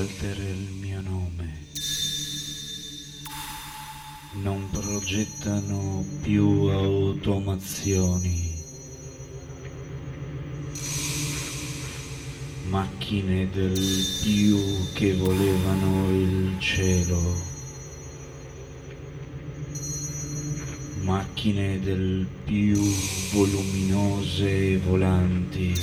Walter è il mio nome. Non progettano più automazioni, macchine del più che volevano il cielo, macchine del più voluminose e volanti.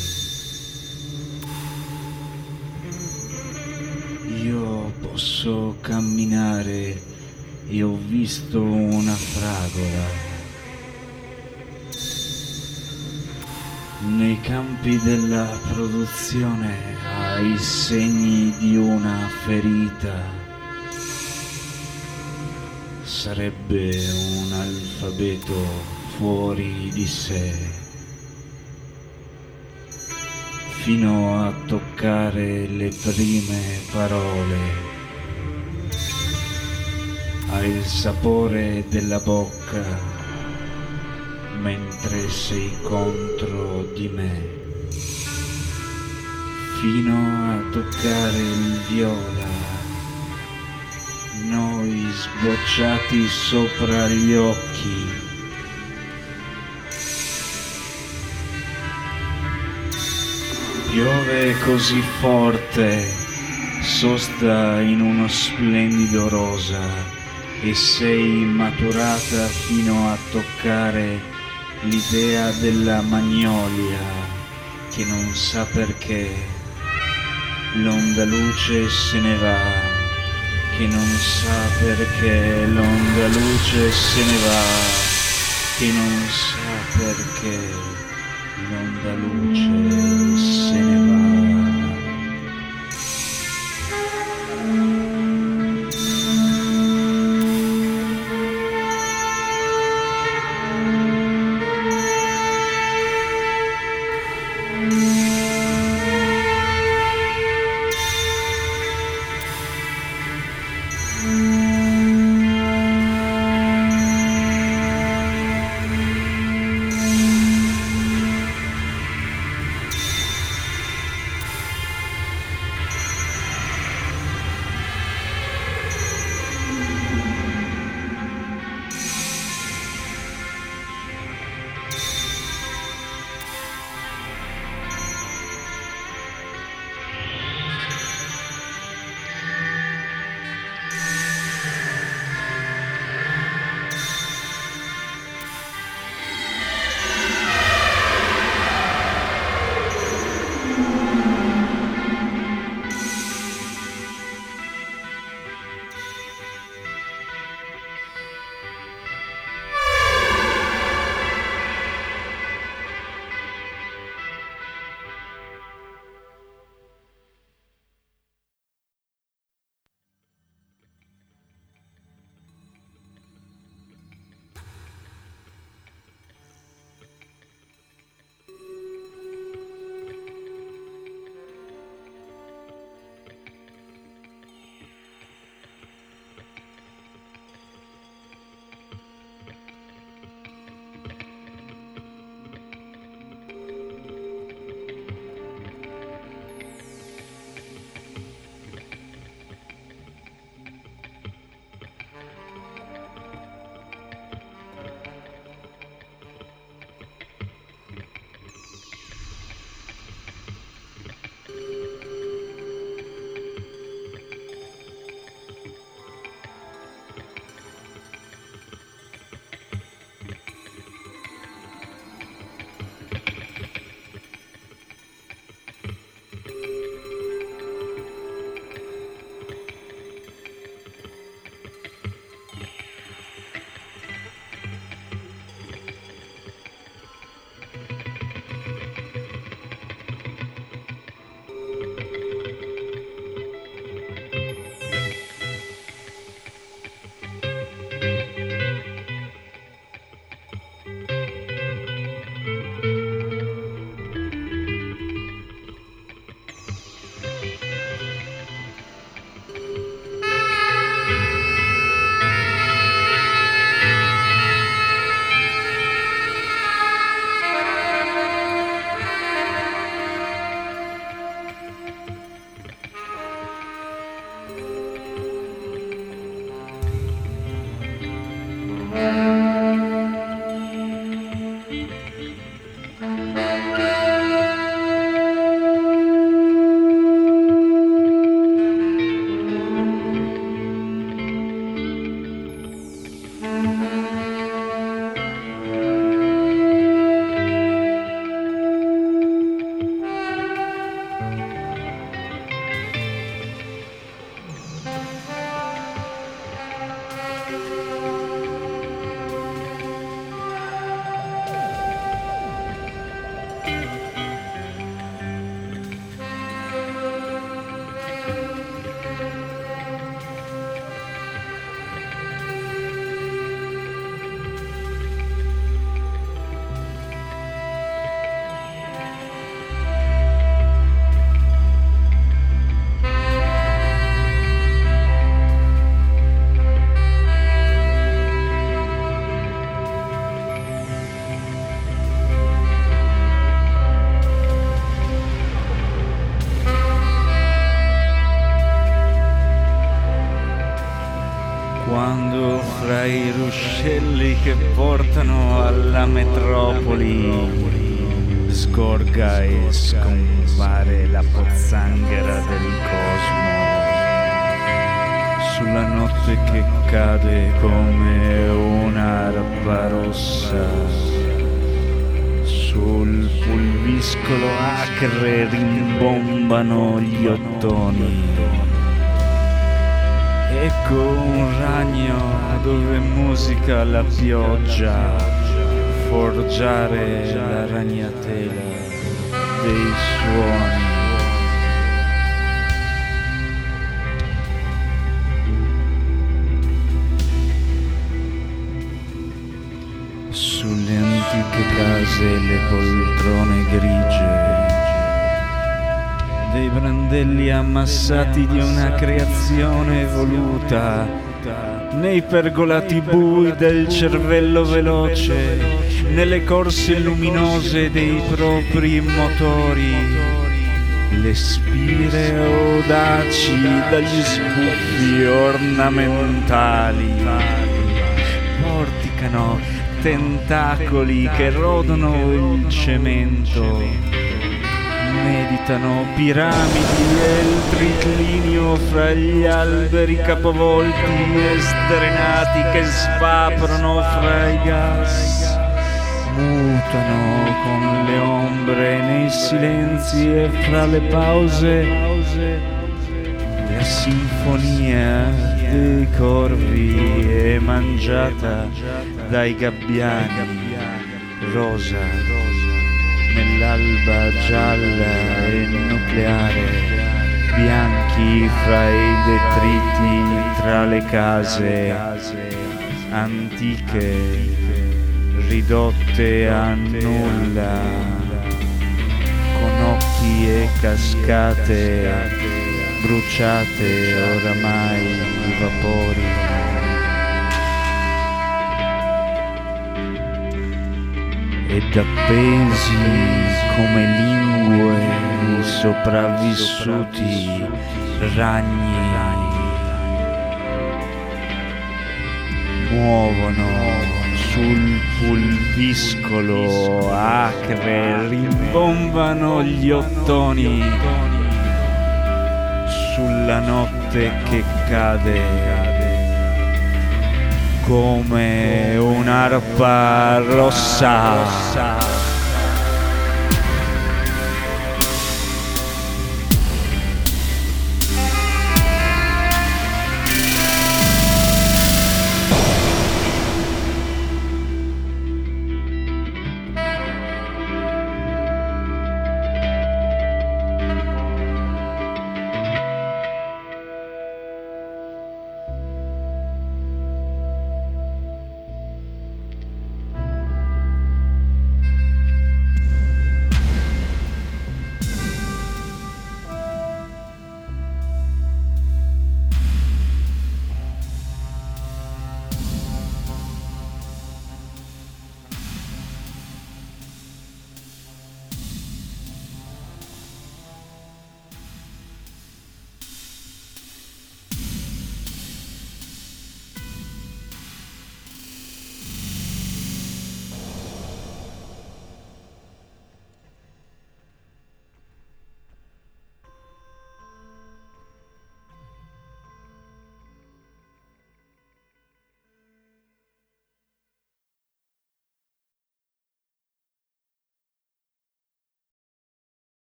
Io posso camminare e ho visto una fragola. Nei campi della produzione ha i segni di una ferita. Sarebbe un alfabeto fuori di sé, fino a toccare le prime parole. Ha il sapore della bocca mentre sei contro di me, fino a toccare il viola, noi sbocciati sopra gli occhi. Piove così forte, sosta in uno splendido rosa, e sei maturata fino a toccare l'idea della magnolia che non sa perché l'onda luce se ne va, che non sa perché l'onda luce se ne va, che non sa perché l'onda luce se ne va. portano alla metropoli. Sgorga e scompare la pozzanghera del cosmo. Sulla notte che cade come un'arpa rossa, sul pulviscolo acre rimbombano gli ottoni. Ecco un ragno dove musica la pioggia, forgiare la ragnatela dei suoni. Sulle antiche case le poltrone grigie, dei brandelli ammassati di una creazione evoluta, nei pergolati bui del cervello veloce, nelle corse luminose dei propri motori, le spire audaci dagli sbuffi ornamentali porticano tentacoli che rodono il cemento, meditano piramidi e il triclinio fra gli alberi capovolti e sdrenati che svaporano fra i gas, mutano con le ombre nei silenzi e fra le pause la sinfonia dei corvi è mangiata dai gabbiani rosa nell'alba gialla e nucleare, bianchi fra i detriti tra le case antiche ridotte a nulla, con occhi e cascate bruciate oramai i vapori. Ed appesi come lingue i sopravvissuti ragni muovono sul pulviscolo acre, rimbombano gli ottoni sulla notte che cade come un'arpa rossa.